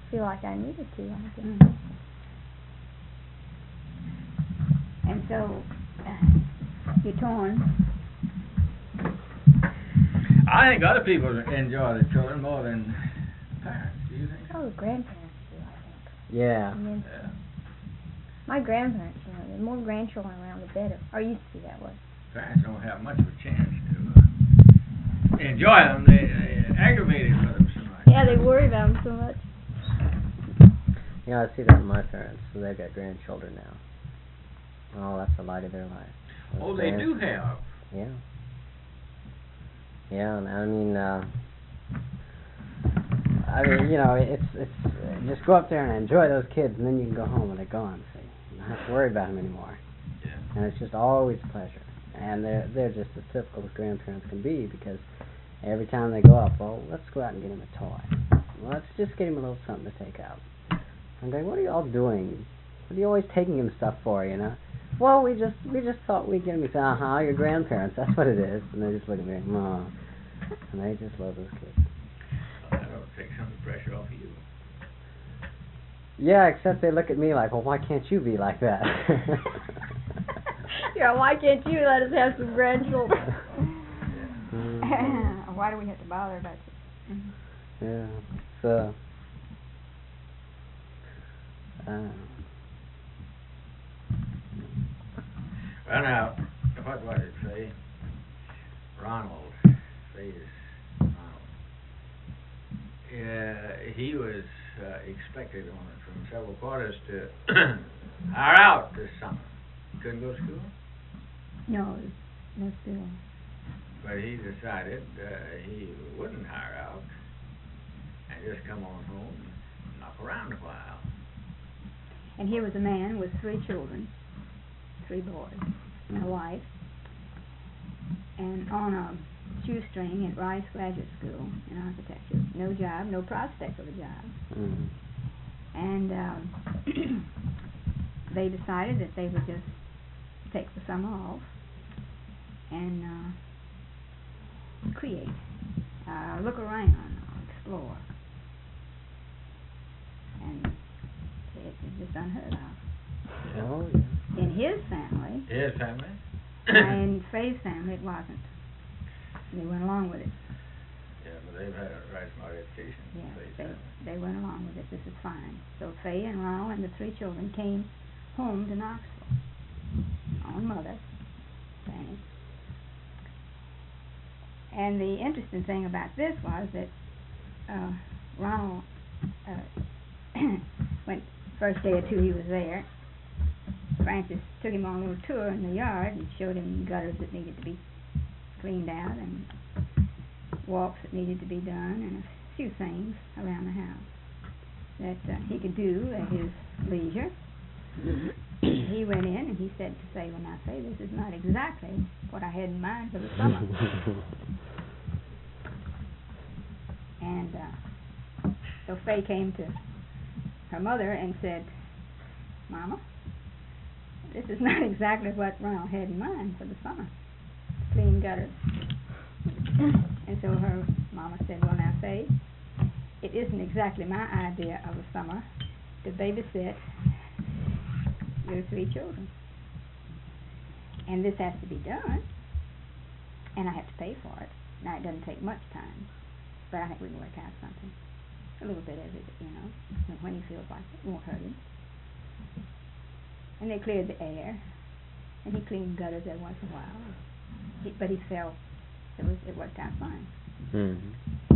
feel like I needed to, I guess. Mm-hmm. And so, you're torn. I think other people enjoy the children more than parents. Do you think? Oh, the grandparents do, I think. Yeah. Yeah. My grandparents, the more grandchildren around, the better. Or used to be that way. Parents don't have much of a chance to enjoy them. They aggravate it for them so much. Yeah, they worry about them so much. Yeah, I see that in my parents. So they've got grandchildren now. Oh, that's the light of their life. Oh, they do have. Yeah. Yeah, and I mean, it's just go up there and enjoy those kids, and then you can go home and they're gone. See, you don't have to worry about them anymore. Yeah. And it's just always a pleasure. And they're just as typical as grandparents can be, because every time they go up, well, let's go out and get him a toy. Well, let's just get him a little something to take out. I'm going, what are you all doing? What are you always taking him stuff for, you know? Well, we just thought we'd get him. He said, your grandparents, that's what it is. And they just look at me, and they just love those kids. Well, that'll take some of the pressure off of you. Yeah, except they look at me like, well, why can't you be like that? Yeah, why can't you let us have some grandchildren? Why do we have to bother about you? Mm-hmm. Yeah, so... Well, now, what was it, Faye? Ronald. Faye's Ronald. He was expected from several quarters to hire out this summer. Couldn't go to school? No school. But he decided he wouldn't hire out and just come on home and knock around a while. And here was a man with 3 children, 3 boys, and a wife, and on a shoestring at Rice Graduate School in architecture. No job, no prospect of a job. Mm-hmm. And they decided that they would just take the summer off and create, look around, explore. And it's just unheard of. Oh, yeah. In his family, His family? in Faye's family, it wasn't. They went along with it. Yeah, but they've had a right smart education. Yeah, Faye's family. they went along with it. This is fine. So Faye and Ronald and the 3 children came home to Knoxville on Mother Day. And the interesting thing about this was that Ronald, when first day or 2 he was there, Francis took him on a little tour in the yard and showed him gutters that needed to be cleaned out and walks that needed to be done and a few things around the house that he could do at his leisure. He went in and he said to Faye, well, now, Faye, this is not exactly what I had in mind for the summer. And so Faye came to her mother and said, Mama, this is not exactly what Ronald had in mind for the summer, clean gutters. And so her mama said, well, now, Faye, it isn't exactly my idea of a summer to babysit your 3 children. And this has to be done, and I have to pay for it. Now, it doesn't take much time, but I think we can work out something. A little bit of it, when he feels like it won't hurt him. And they cleared the air, and he cleaned gutters every once in a while. But he felt it worked out fine. Mm-hmm.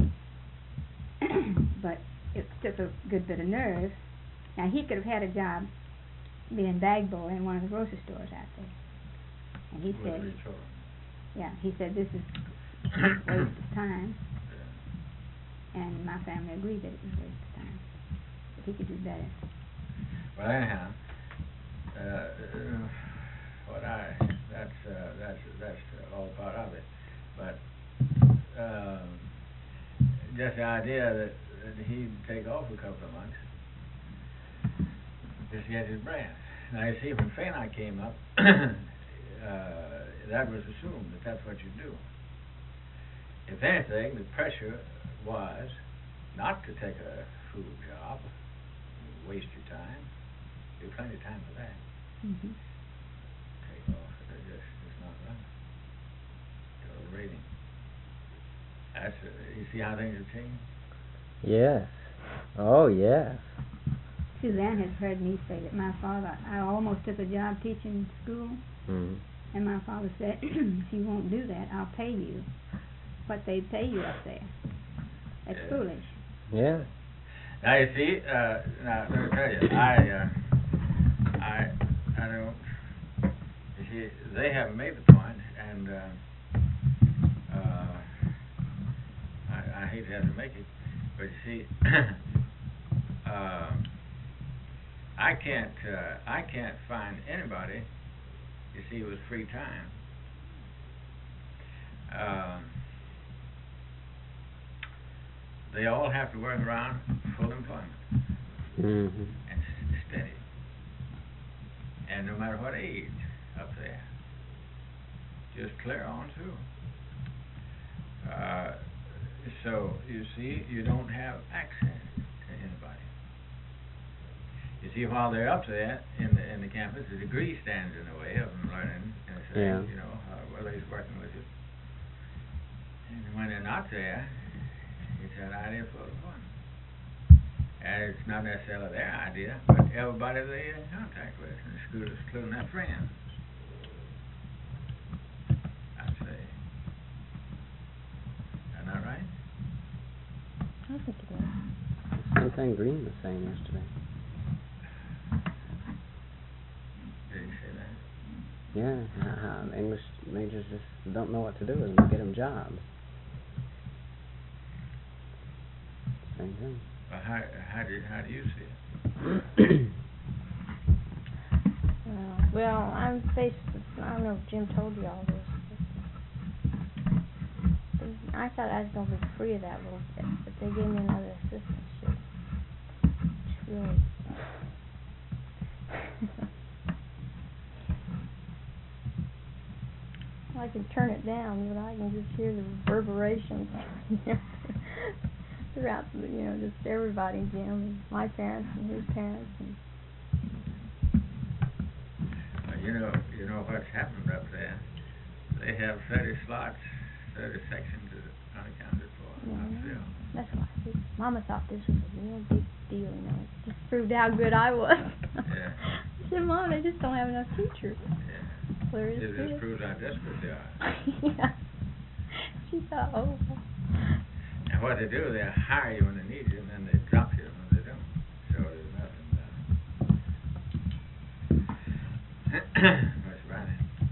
But it took a good bit of nerve. Now, he could have had a job being bag boy in one of the grocery stores out there. And he said, this is a waste of time. And my family agreed that it was a waste of time. But he could do better. Well, anyhow, that's all part of it. But just the idea that he'd take off a couple of months just to get his breath. Now, you see, when Faye and I came up, that was assumed that that's what you do. If anything, the pressure was not to take a food job, waste your time. There's plenty of time for that. Mhm. Take off, it's not right. Total rating. That's, you see how things have changed? Yes. Oh, yes. Suzanne has heard me say that my father, I almost took a job teaching school, Mm. and my father said, if you won't do that, I'll pay you what they pay you up there. That's Yeah. foolish. Yeah. Now you see, now let me tell you, I don't. You see, they haven't made the point, and I hate to have to make it, but you see, I can't find anybody. You see, with free time. They all have to work around full employment. Mm-hmm. And steady. And no matter what age up there, just clear on through. So you see, you don't have access to anybody. You see, while they're up there in the campus, the degree stands in the way of them learning and saying, you know, whether he's working with you. And when they're not there, it's that idea for fun. And it's not necessarily their idea, but everybody they're in contact with in the school, including their friends. I'd say. Isn't that right? I think it is. Same thing Green was saying yesterday. Did he say that? Yeah, how English majors just don't know what to do with them. Get them jobs. Same thing. Well, how do you see it? Well, I'm faced with, I don't know if Jim told you all this, but I thought I was going to be free of that little bit, but they gave me another assistantship. It's really... I can turn it down, but I can just hear the reverberations throughout, just everybody, Jim, and my parents and his parents. And you know what's happened up there. They have 30 slots, 30 sections unaccounted for. yeah, that's why. Mama thought this was a real big deal, It just proved how good I was. Yeah. I said, Mom, they just don't have enough teachers. Yeah. Clear as It just proves how desperate they are. yeah. She thought, oh. And what they do, they hire you when they need you, and then they drop you when they don't. So there's nothing. That's right.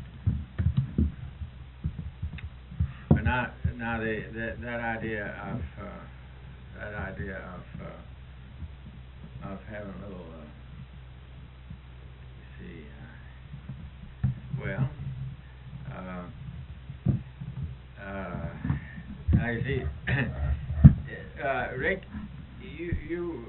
But now that idea of having a little, now you see, Rick, you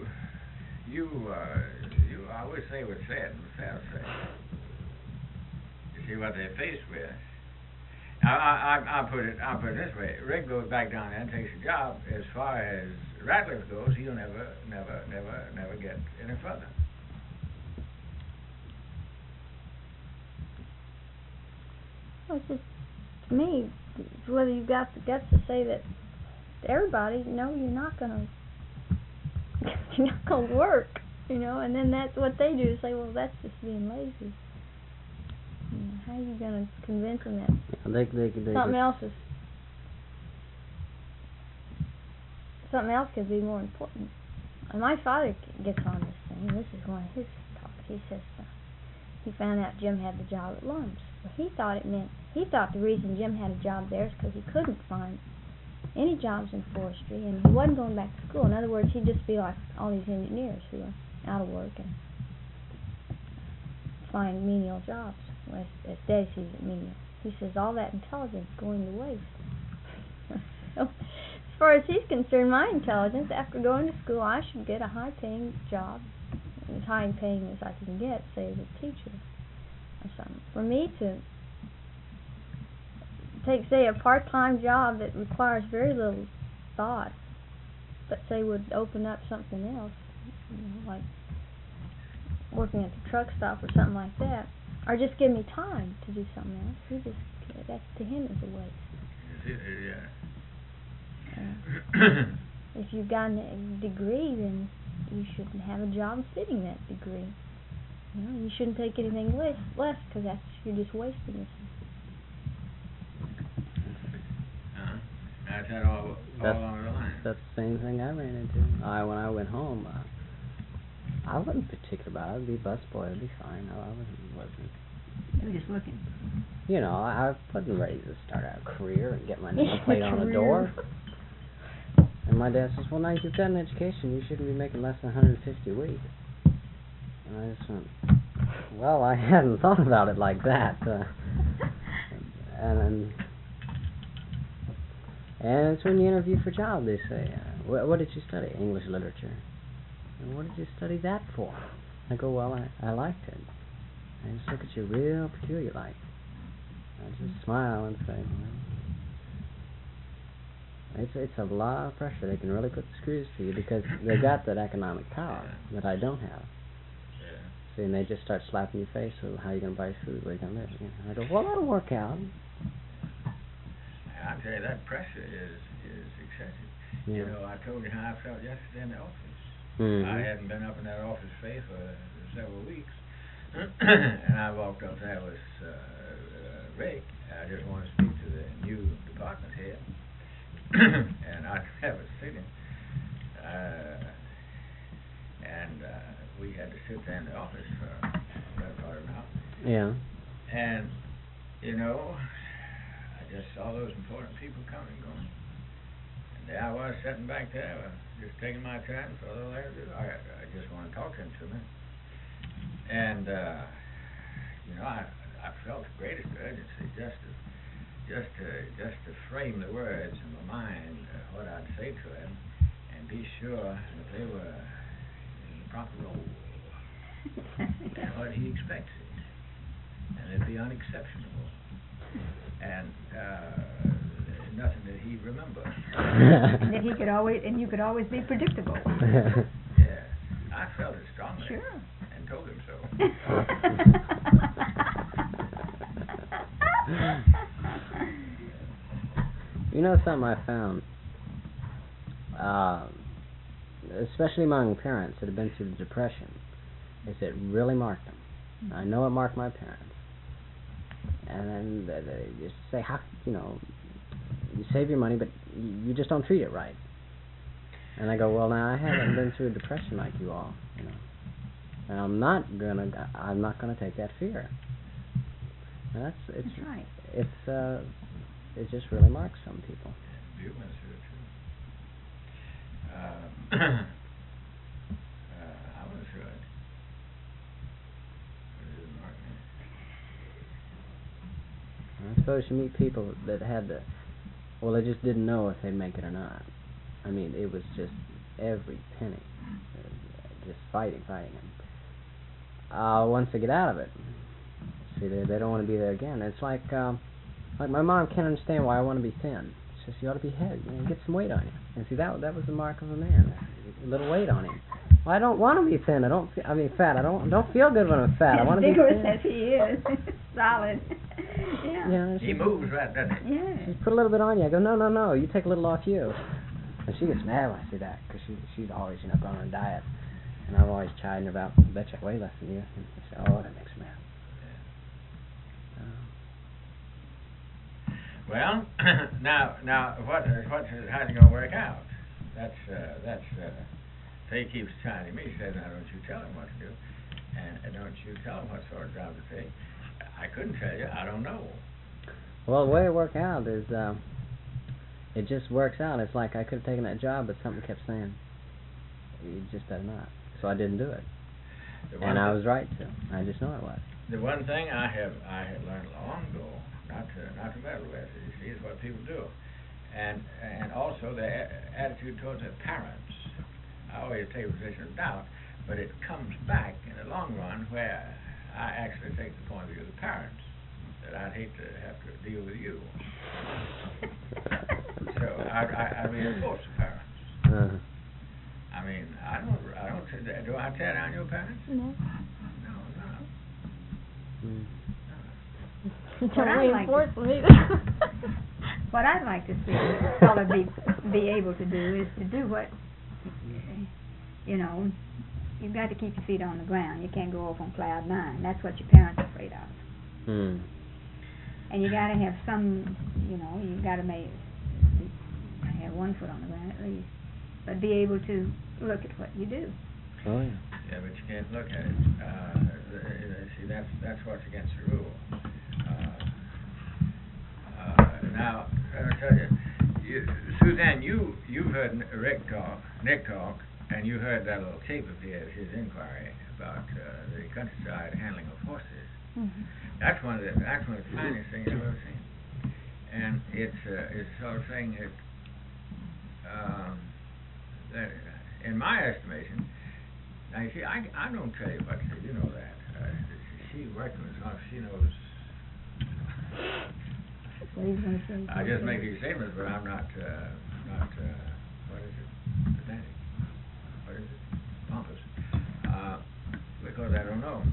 I always say what's said and what's fair to say. You see what they're faced with. I'll put it this way. Rick goes back down there and takes a job. As far as Ratcliffe goes, he'll never get any further. Well, it's just, to me, it's whether you've got the guts to say that to everybody, no, you're not gonna work, and then that's what they do, say, well, that's just being lazy. How are you gonna convince them that something else could be more important? And my father gets on this thing, and this is one of his talks. He says he found out Jim had the job at Lums. Well, he thought the reason Jim had a job there is because he couldn't find any jobs in forestry, and he wasn't going back to school. In other words, he'd just be like all these engineers who are out of work and find menial jobs, as Dad sees it, menial. He says all that intelligence going to waste. So, as far as he's concerned, my intelligence, after going to school, I should get a high-paying job, as high-paying as I can get, say as a teacher or something. For me to take, say, a part-time job that requires very little thought, but say would open up something else, like working at the truck stop or something like that, or just give me time to do something else. That to him is a waste. Yeah. If you've gotten a degree, then you should have a job fitting that degree. You know, you shouldn't take anything less because you're just wasting yourself. That's that all along the line. That's the same thing I ran into. When I went home, I wasn't particular about it. I'd be busboy, it'd be fine. I wasn't. You were just looking. You know, I wasn't ready to start out a career and get my nameplate on the door. And my dad says, well, now you've got an education, you shouldn't be making less than $150 a week. And I just went, well, I hadn't thought about it like that. And it's when you interview for a job, they say, what did you study? English literature. And what did you study that for? I go, well, I liked it. I just look at you real peculiar like. I just smile and say, well, it's a lot of pressure. They can really put the screws to you because they got that economic power that I don't have. See, and they just start slapping your face. So how are you going to buy food? Where are you going to live? You know, I go, well, that'll work out. I'll tell you, that pressure is excessive. Yeah. You know, I told you how I felt yesterday in the office. Mm-hmm. I hadn't been up in that office space for several weeks. And I walked up there with Rick. I just wanted to speak to the new department head. And I was sitting. And we had to sit there in the office for about part of an hour. Yeah. And, you know, I just saw those important people coming and going. And there I was sitting back there, just taking my time for a little interview. I just want to talk to him for a minute. And, you know, I felt the greatest urgency just to frame the words in my mind, what I'd say to him, and be sure that they were in the proper role, and what he expected, and it'd be unexceptionable, and nothing that he'd remember. And that you could always be predictable. Yeah, I felt it strongly. Sure. And told him so. You know something I found, especially among parents that have been through the Depression, is it really marked them. I know it marked my parents. And then they just say, how, you know, you save your money, but you just don't treat it right. And I go, well, now I haven't been through a depression like you all, you know. And I'm not gonna take that fear. And that's right. It just really marks some people. You went through it too. I went through it. It didn't mark me. I suppose you meet people that had they just didn't know if they'd make it or not. I mean, it was just every penny, just fighting. And once they get out of it, see, they don't want to be there again. It's like my mom can't understand why I want to be thin. She says, you ought to be heavy, you know, get some weight on you. And see, that was the mark of a man, a little weight on him. Well, I don't want to be thin. Fat. I don't feel good when I'm fat. I want to be thin. As he is, solid. Yeah. He moves right, doesn't he? Yeah. She put a little bit on you. I go, no. You take a little off you. And she gets mad when I say that because she's always gone on a diet, and I'm always chiding her about, I bet you I weigh less than you. And she says, oh, that makes me mad. Well, now, how's it going to work out? That's Faye keeps chiding me. He says, now don't you tell him what to do, and don't you tell him what sort of job to take. I couldn't tell you. I don't know. Well, the way it worked out is, it just works out. It's like I could have taken that job, but something kept saying, you just better not. So I didn't do it, and I was right to. I just know I was. The one thing I had learned long ago, not to meddle with, you see, is what people do, and also their attitude towards their parents. I always take a position of doubt, but it comes back in the long run where I actually take the point of view of the parents, that I'd hate to have to deal with you. So I reinforce the parents. Uh-huh. I mean, I don't. Do I tear down your parents? No. What I'd like reinforce to, them either. what I'd like to see a fellow be able to do is to do what, you know, you've got to keep your feet on the ground. You can't go off on cloud nine. That's what your parents are afraid of. Hmm. And you got to have some, you know, you got to have one foot on the ground at least, but be able to look at what you do. Oh yeah. Yeah, but you can't look at it. See, that's what's against the rule. Now, I'll tell you, Suzanne, you've heard Nick talk, and you heard that little tape of his inquiry about the countryside handling of horses. Mhm. That's one of the finest things I've ever seen, and it's the sort of thing that in my estimation. Now you see, I don't tell you what to say. You know that. She working with us. She knows. What he's going to say. I just make these statements, but I'm not what is it? Pedantic. What is it? Pompous. Because I don't know.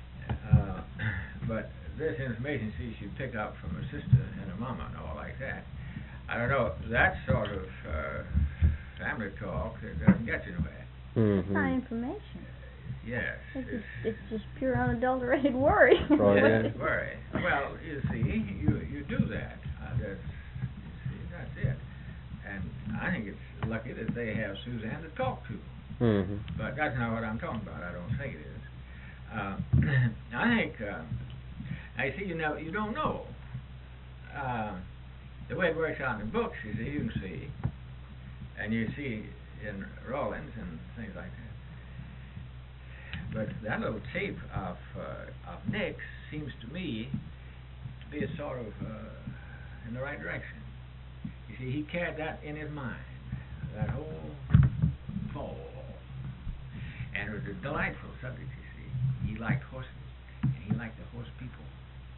But this information, see, she pick up from her sister and her mama and all like that. I don't know. That sort of family talk that doesn't get you nowhere. It's not information. Yes. It's just pure unadulterated worry. Right. Yes, worry. Well, you see, you do that. That's it. And I think it's lucky that they have Suzanne to talk to. Mm-hmm. But that's not what I'm talking about. I don't think it is. I think. I see. You don't know. The way it works out in the books, you can see, and you see in Rawlins and things like that. But that little tape of Nick's seems to me to be a sort of in the right direction. You see, he carried that in his mind, that whole fall. And it was a delightful subject, you see. He liked horses, and he liked the horse people.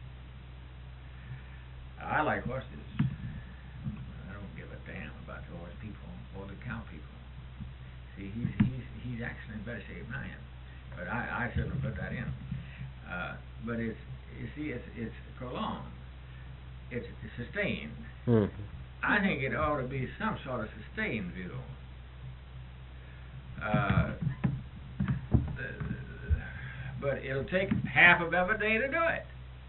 I like horses. I don't give a damn about the horse people or the cow people. See, he's actually in better shape than I am. But I shouldn't have put that in. But it's prolonged. It's sustained. Mm-hmm. I think it ought to be some sort of sustained view. But it'll take half of every day to do it.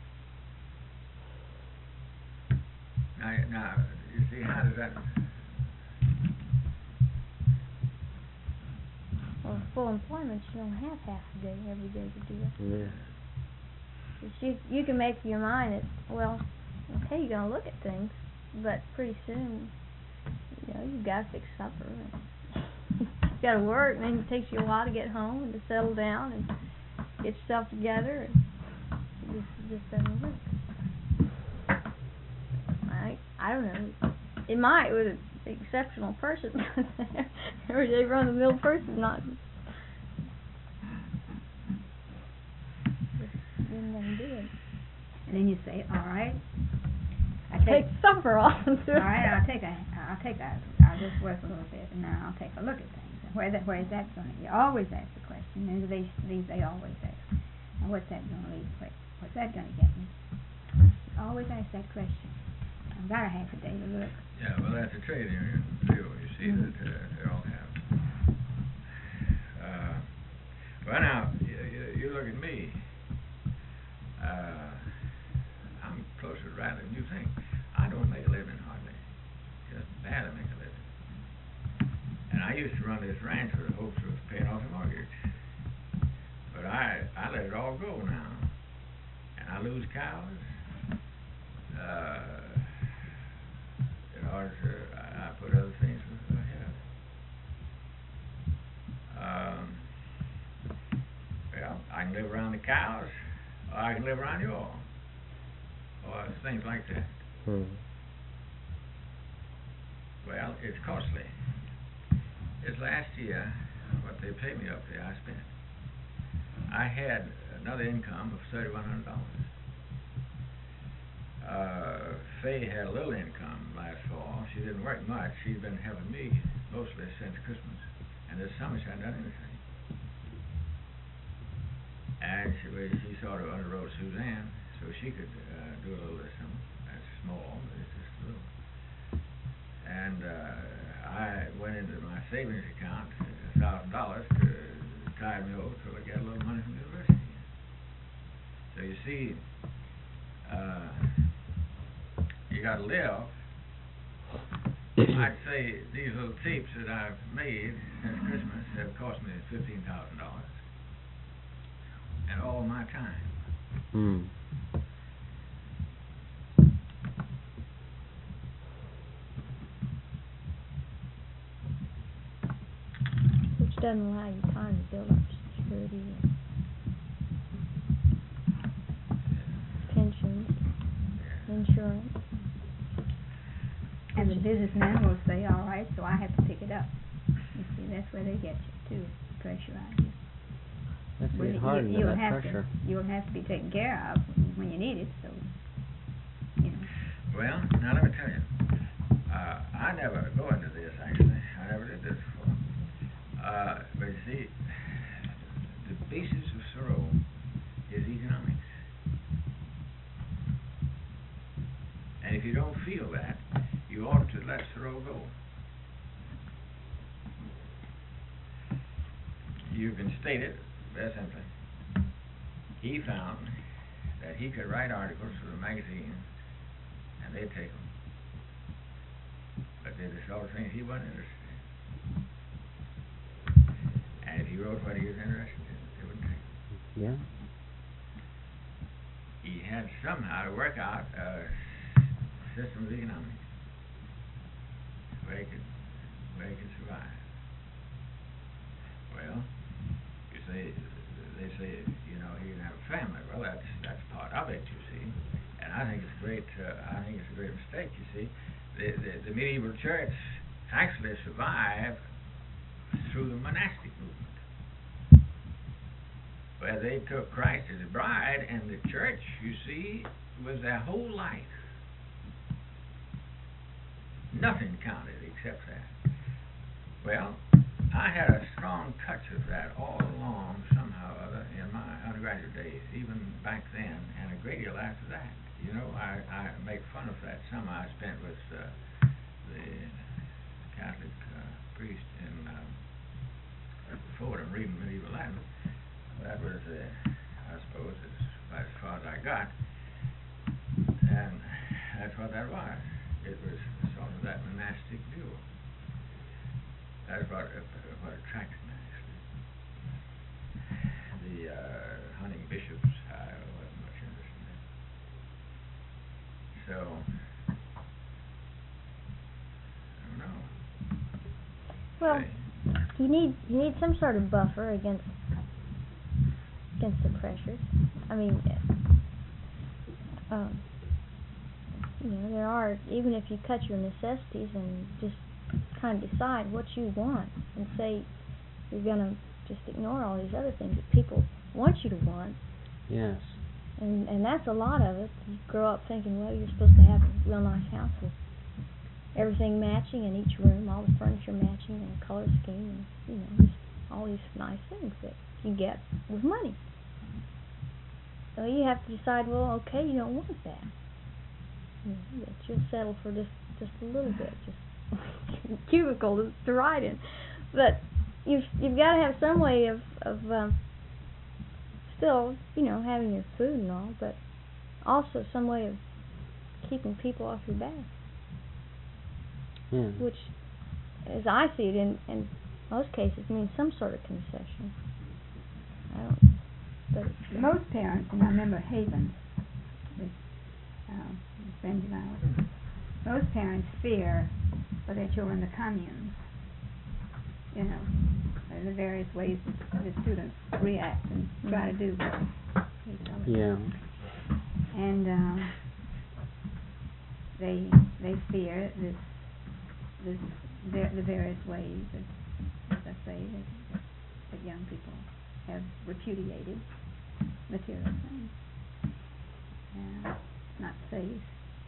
Now, you see, how does that... Well, full employment, you don't have half a day every day to do it. Yeah. You can make your mind that, well, okay, you're going to look at things, but pretty soon, you've got to fix supper. And you've got to work, and then it takes you a while to get home and to settle down and get yourself together. And it just doesn't work. I don't know. It might with an exceptional person. Everyday run-of-the-mill person, not... Then they do it. And then you say, all right. Take supper off and do it. All right, I'll just work a little bit, and then I'll take a look at things. And where is that going to? You always ask the question, and they always ask. And what's that going to lead to? What's that going to get me? You always ask that question. I've got a half a day to look. Yeah, well, that's a trade union too. You see that they all have. Well, now you look at me. I'm closer to right than you think. I don't make a living hardly. Just barely make a living. And I used to run this ranch with the hopes of paying off the mortgage. But I let it all go now. And I lose cows. In order to, I put other things ahead. Well, I can live around the cows, or I can live around you all, or things like that. Well, it's costly. This last year, what they paid me up there, I spent. I had another income of $3,100. Faye had a little income last fall. She didn't work much. She's been helping me mostly since Christmas. And this summer she hadn't done anything. And she sort of underwrote Suzanne. so she could do a little of something. That's small, but it's just a little. And I went into my savings account, $1,000 to tide me over till I get a little money from the university. So you see, you got to live. I'd say these little tapes that I've made since Christmas have cost me $15,000, and all my time. Which doesn't allow you time to build up security and pensions, insurance. And the businessmen will say, all right, so I have to pick it up. You see, that's where they get you, too, pressurize you. That's Well, getting hard under that pressure. You'll have to be taken care of when you need it, so, you know. Well, now let me tell you, I never go into this, actually. I never did this before. But you see, the basis of Thoreau is economics. And if you don't feel that, you ought to let Thoreau go. You can state it very simply. He found that he could write articles for the magazine, and they'd take them. But they're the sort of things he wasn't interested in. And if he wrote what he was interested in, they wouldn't take them. Yeah. He had somehow to work out a system of economics where he could survive. Well, they say, you know, he didn't have a family. Well, that's part of it, you see. And I think it's a great mistake, you see. The medieval church actually survived through the monastic movement, where they took Christ as a bride, and the church, you see, was their whole life. Nothing counted except that. Well, I had a strong touch of that all along, somehow or other, in my undergraduate days, even back then, and a great deal after that. You know, I make fun of that summer I spent with the Catholic priest in Fordham reading medieval Latin. That was, I suppose, as far as I got. And that's what that was. It was sort of that monastic view. That's what attracted me, actually. The hunting bishops, I wasn't much interested in. So, I don't know. Well, you need some sort of buffer against the pressures. I mean, you know, there are, even if you cut your necessities and just kind of decide what you want and say you're going to just ignore all these other things that people want you to want. Yes. And that's a lot of it. You grow up thinking, well, you're supposed to have a real nice house with everything matching in each room, all the furniture matching and color scheme, and, you know, just all these nice things that you get with money. So you have to decide, well, okay, you don't want that. You know, that you'll settle for just a little bit, just cubicle to ride in. But you've got to have some way of still, you know, having your food and all, but also some way of keeping people off your back. Yeah. Which, as I see it, in most cases, means some sort of concession. I don't. But most parents, and I remember Havens, with friends of ours, most parents fear for their children the communes. You know, the various ways the students react and try to do what they tell them. Yeah. And they fear the various ways that, as I say, that young people have repudiated material things. And it's not safe.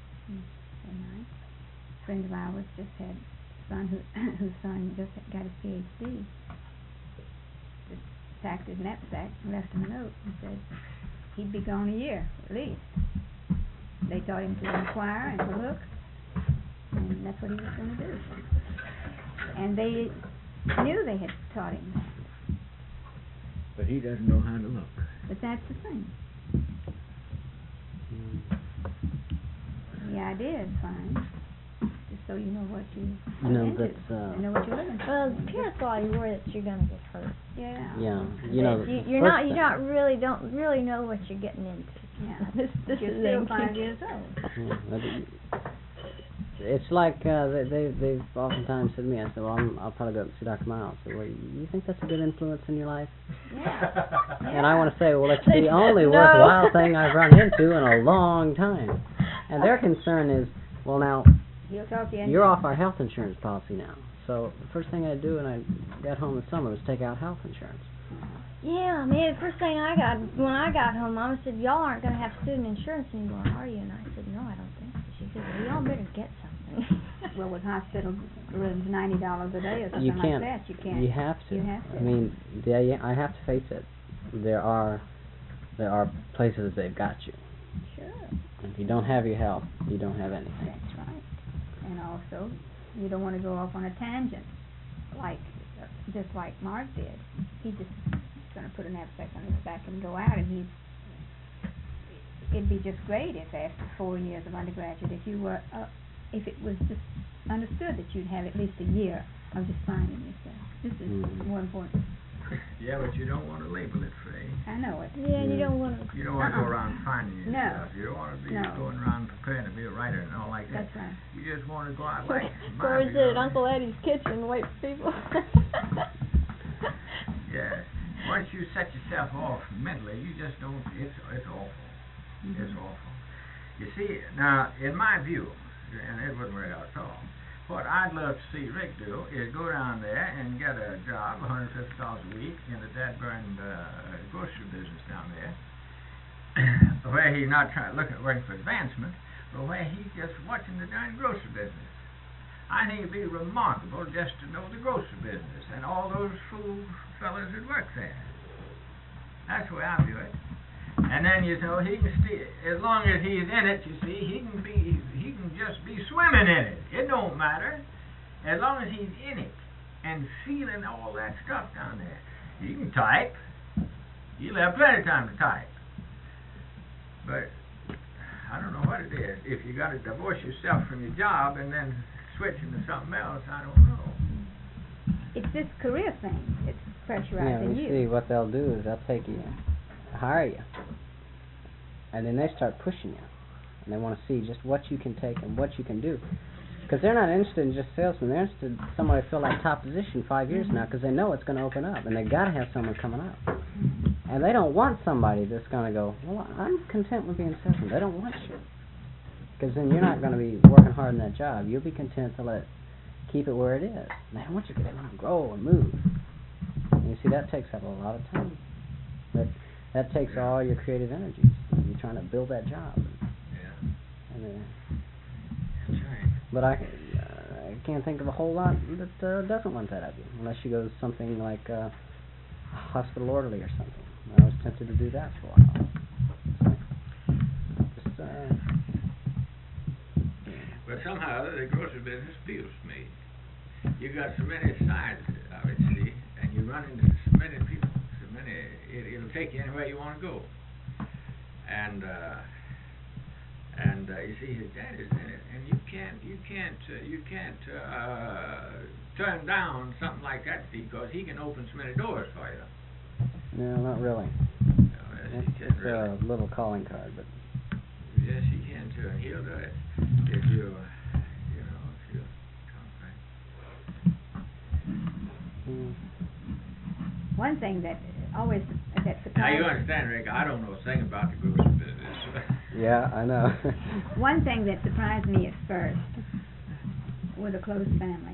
A friend of ours just had a son whose son just got his PhD. Just packed his knapsack and left him a note and said he'd be gone a year, at least. They taught him to inquire and to look, and that's what he was going to do. And they knew they had taught him that. But he doesn't know how to look. But that's the thing. The idea is fine, just so you know what you know, into, that's, you know what you're looking for. Well, parents always worry that you're gonna get hurt. Yeah. Yeah, you know, You're not. You don't really know what you're getting into. Yeah. This You're is still in 5 years old. Yeah, but it's like they've oftentimes said to me, I said, well, I'll probably go see Dr. Miles. So, well, you think that's a good influence in your life? Yeah. And I want to say, well, it's the No. only worthwhile thing I've run into in a long time. And their concern is, well, now, He'll talk to you. you're off our health insurance policy now. So the first thing I do when I got home in the summer was take out health insurance. Yeah, man. The first thing when I got home, Mama said, "Y'all aren't gonna have student insurance anymore, are you?" And I said, "No, I don't think so." She said, "Well, y'all better get something." Well, with hospital rooms, $90 a day or something You can't. like that, you can't. You have to. You have to. I mean, I have to face it. There are places that they've got you. Sure. If you don't have your health, you don't have anything. That's right. And also, you don't want to go off on a tangent, just like Mark did. He just going to put a knapsack on his back and go out, and it'd be just great if after 4 years of undergraduate, if it was just understood that you'd have at least a year of just finding yourself. This is more important. Yeah, but you don't want to label it, Faye. I know it. Yeah, you don't want to. You don't want to go around finding No. yourself. You don't want to be going around preparing to be a writer and all like that. That's right. You just want to go out like Or is it at Uncle Eddie's kitchen and wait for people? Yes. Once you set yourself off mentally, you just don't. It's awful. Mm-hmm. It's awful. You see, now in my view, and it wouldn't work out at all. What I'd love to see Rick do is go down there and get a job, $150 a week, in the dead-burned grocery business down there, where he's not working for advancement, but where he's just watching the darn grocery business. I think it'd be remarkable just to know the grocery business and all those fool fellas that work there. That's the way I view it. And then, you know, he can as long as he's in it, you see, he can just be swimming in it. It don't matter. As long as he's in it and feeling all that stuff down there. He can type. He'll have plenty of time to type. But I don't know what it is. If you got to divorce yourself from your job and then switch into something else, I don't know. It's this career thing. It's pressurizing you see, what they'll do is they'll take you, hire you, and then they start pushing you, and they want to see just what you can take and what you can do, because they're not interested in just salesmen. They're interested in somebody to fill that top position 5 years from now, because they know it's going to open up, and they got to have someone coming up, and they don't want somebody that's going to go, well, I'm content with being salesman. They don't want you, because then you're not going to be working hard in that job. You'll be content to keep it where it is. They don't want you to get in and grow and move. And you see, that takes up a lot of time. That takes all your creative energies. You're trying to build that job. Yeah. And, That's right. but I can't think of a whole lot that doesn't want that of you, unless you go to something like hospital orderly or something. I was tempted to do that for a while. But somehow the grocery business appeals to me. You got so many sides of it, see, and you run into so many people, it'll take you anywhere you want to go. And you see, his dad is in it, and you can't turn down something like that because he can open so many doors for you. No, not really. No, yes, he can, It's really. a little calling card, but Yes, he can too, and he'll do it if you come right. One thing that always that surprised. Now you understand, Rick. I don't know a thing about the grocery business. yeah, I know. One thing that surprised me at first with a close family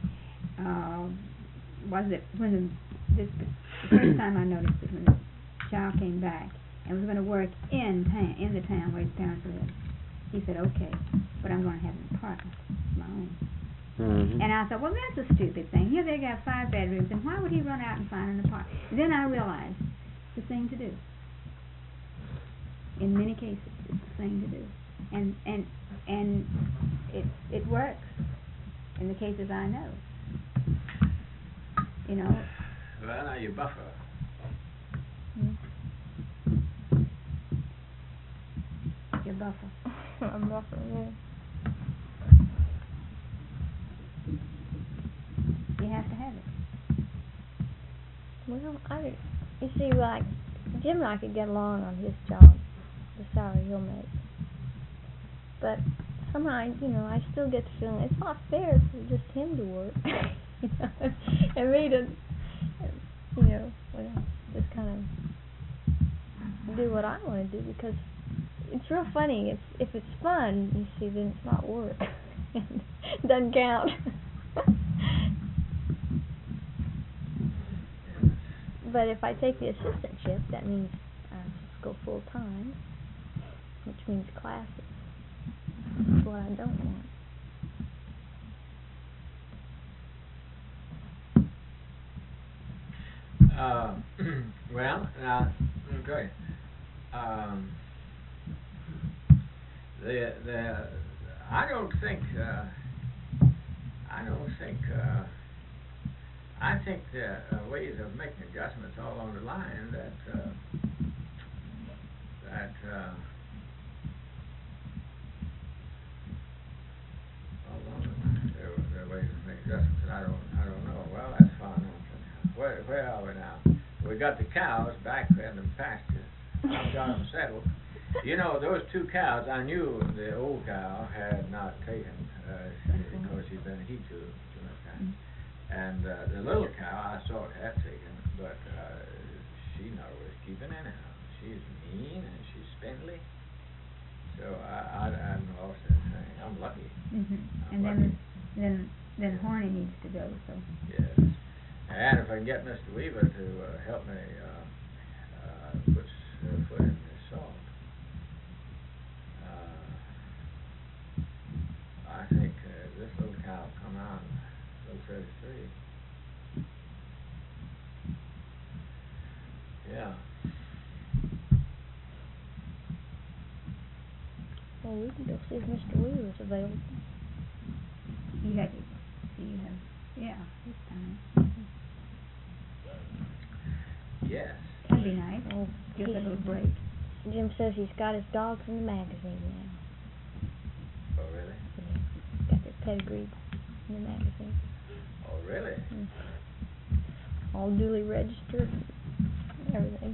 was that when the first time I noticed it, when the child came back and was going to work in the town where his parents lived, he said, "Okay, but I'm going to have an apartment of my own." Mm-hmm. And I thought, well, that's a stupid thing. Here they got 5 bedrooms, and why would he run out and find an apartment? Then I realized the thing to do. in many cases, it's the thing to do, and it works in the cases I know. You know. Well, now you buffer. Your buffer. I'm buffering, yeah. You have to have it. Well, you see, like, Jim and I could get along on his job, the salary he'll make. But somehow, I still get the feeling it's not fair for just him to work, and me to, just kind of do what I want to do, because it's real funny. If it's fun, you see, then it's not work. It doesn't count. But if I take the assistantship, that means I have to go full time, which means classes. That's what I don't want. Well, now, okay. I don't think I think there are ways of making adjustments all along the line that there are ways of making adjustments, and I don't know. Well, that's fine. Where are we now? We got the cows back in the pasture. I've got them settled. You know, those two cows, I knew the old cow had not taken because she'd been heat too much time. And the little cow I saw it had taken, but she never was keeping anyhow. She's mean and she's spindly. So I'm lost anything. I'm lucky. And lucky. then Horny needs to go. So. Yes. And if I can get Mr. Weaver to help me put foot in the salt, I think this little cow will come out little 33. Yeah. Well, we can go see if Mr. Weaver's available. You have to see him. Yeah, he's fine. Yes. That'd be nice. Oh, Give a little break. Jim says he's got his dogs in the magazine now. Oh, really? Yeah, got their pedigree in the magazine. Oh, really? All duly registered and everything.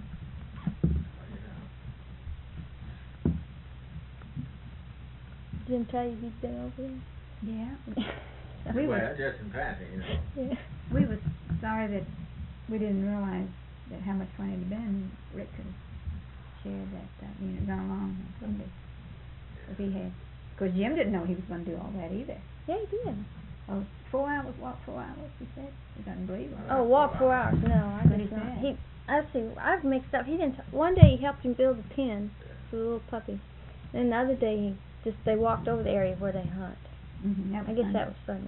Jim tell you he'd been over there? Yeah. Well, just in passing, Yeah. We was sorry that we didn't realize that how much fun it had been. Rick could have shared that, gone along on Sunday. If he had. Because Jim didn't know he was going to do all that either. Yeah, he did. Oh, 4 hours, walk 4 hours, he said. He doesn't believe it. Oh, walk 4 hours. No, I What guess he not. said. Let's see, I've mixed up. He didn't. One day he helped him build a pen for the little puppies. Then the other day they walked over the area where they hunt. That was I guess Sunday. that was Sunday.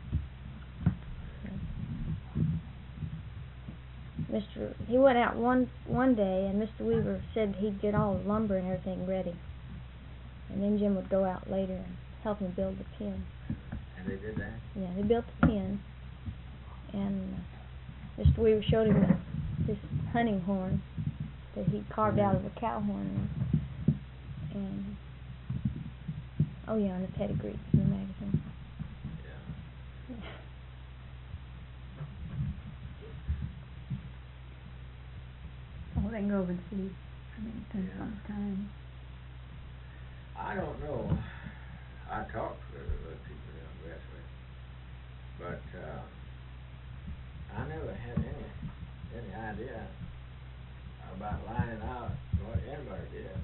He went out one day, and Mr. Weaver said he'd get all the lumber and everything ready, and then Jim would go out later and help him build the pen. And they did that? Yeah, they built the pen, and Mr. Weaver showed him this hunting horn that he carved out of a cow horn, and oh yeah, and the pedigree in the magazine. Yeah. Oh, they can go over and see. Spend some time. I don't know. I talked with people down Westway, but I never had any idea about lining out what anybody did.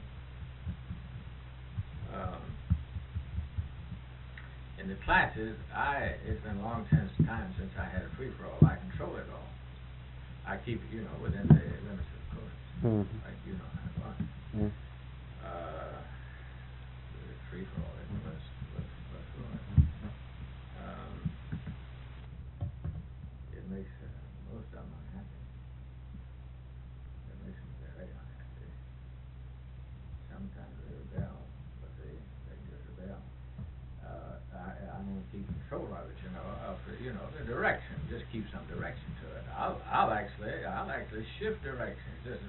In the classes, it's been a long time since I had a free-for-all. I control it all. I keep it, within the limits of the course. Like how fun. The free-for-all, let's it makes most of them unhappy. It makes them very unhappy. Some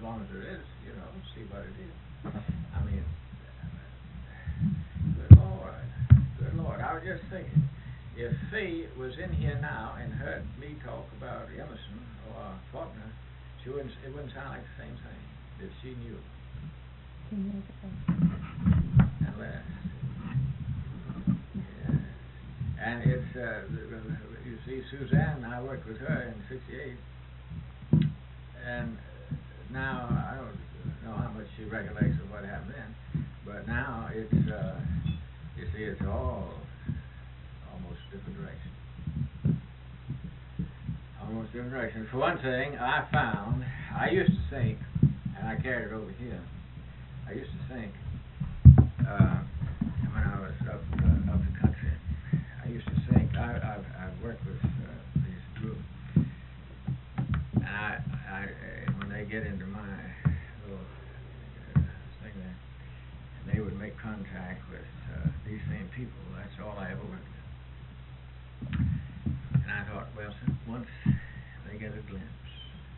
long as it is, you know, see what it is. I mean, good Lord, I was just thinking, if Faye was in here now and heard me talk about Emerson or Faulkner, it wouldn't sound like the same thing that she knew. 10 years ago. And last. Yeah. And it's, you see, Suzanne, I worked with her in '68, and now I don't know how much she recollects of what happened then, but now it's, you see, it's all almost different direction. Almost different direction. For one thing, I found, I used to think, and I carried it over here, I used to think, when I was up the country, I used to think, I've worked with these groups, and I when they get into my little thing there, and they would make contact with these same people, that's all I ever worked with. And I thought, well, once they get a glimpse,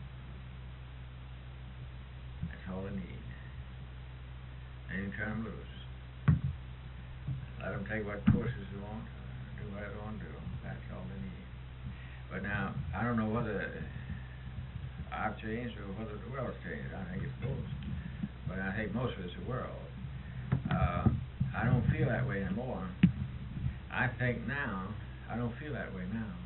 that's all they need. They didn't turn them loose. Let them take what courses they want, do what they want to do. That's all they need. But now, I don't know whether I've changed or whether the world's changed. I think it's both. But I think most of it's the world. I don't feel that way anymore. I think now, I don't feel that way now.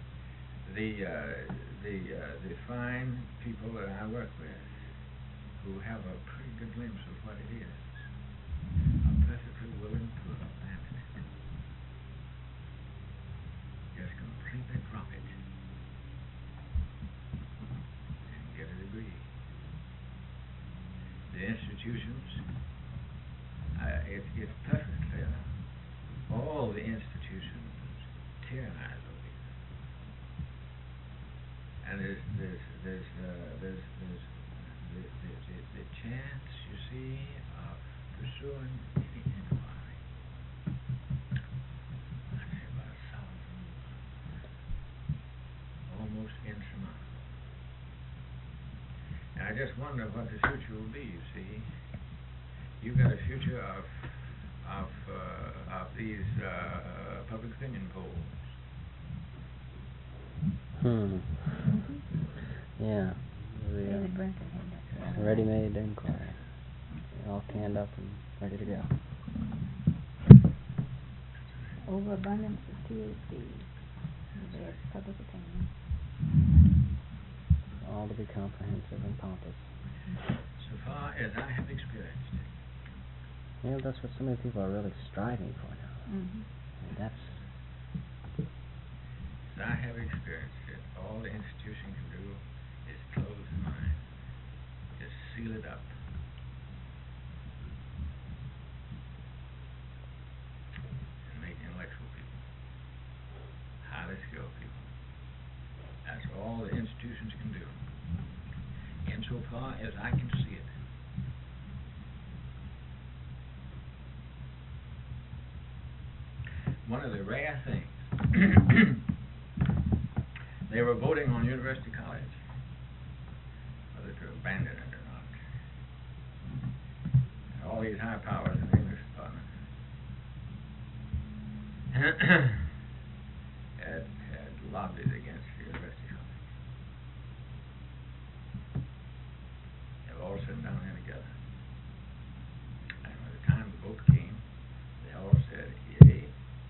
The fine people that I work with who have a pretty good glimpse of what it is are perfectly willing to abandon it. Just completely drop it and get a degree. The institutions, it's perfectly clear. All the institutions tyrannize over you. And there's the chance, you see, of pursuing any inquiry. I'd say about 1,000, almost insurmountable. And I just wonder what the future will be, you see. You've got a future of these public opinion polls. Yeah. David Brinton had that. Ready-made inquiry. All canned up and ready to go. Overabundance of PhDs. There's public opinion. All to be comprehensive and pompous. So far as I have experienced it. Yeah, that's what so many people are really striving for now. Mm-hmm. And that's... As I have experienced it, all the institution can do is close the mind. Just seal it up. And make intellectual people. Highly skilled people. That's all the institutions can do. Insofar as I can see it. One of the rare things, they were voting on University College, whether to abandon it or not. And all these high powers in the English department had lobbied against the University College. They were all sitting down there together. And by the time the vote came, they all said, yay.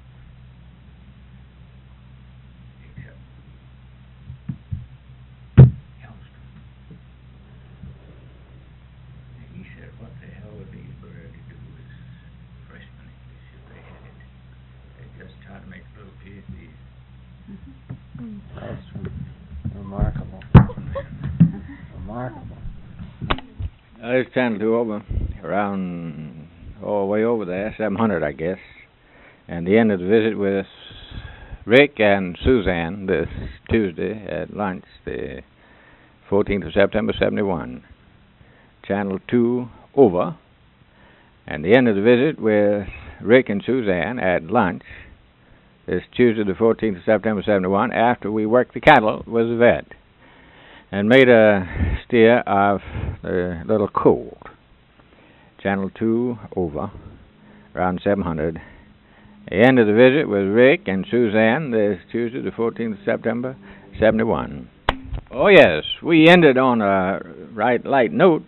What the hell would these birds do as freshmen English if they had it? They just try to make little PhDs. That's remarkable. Remarkable. There's Channel 2 over, around, way over there, 700 I guess. And the end of the visit with Rick and Suzanne this Tuesday at lunch, the 14th of September, 71. Channel 2 over, and the end of the visit with Rick and Suzanne at lunch this Tuesday the 14th of September 71 after we worked the cattle was the vet. and made a steer of the Little Cold, Channel 2 over, around 700. The end of the visit with Rick and Suzanne, this Tuesday, the 14th of September, 71. Oh, yes, we ended on a right light note.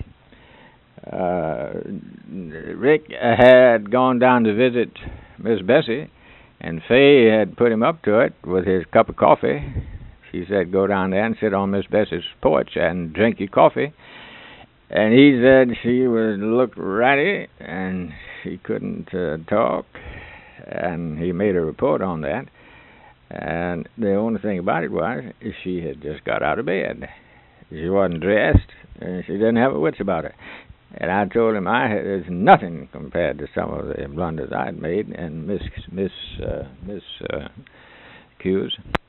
Rick had gone down to visit Miss Bessie, and Fay had put him up to it with his cup of coffee. She said, go down there and sit on Miss Bessie's porch and drink your coffee. And he said she would look ratty, and she couldn't talk, and he made a report on that. And the only thing about it was she had just got out of bed. She wasn't dressed, and she didn't have her wits about her. And I told him there's nothing compared to some of the blunders I'd made, and Miss Hughes.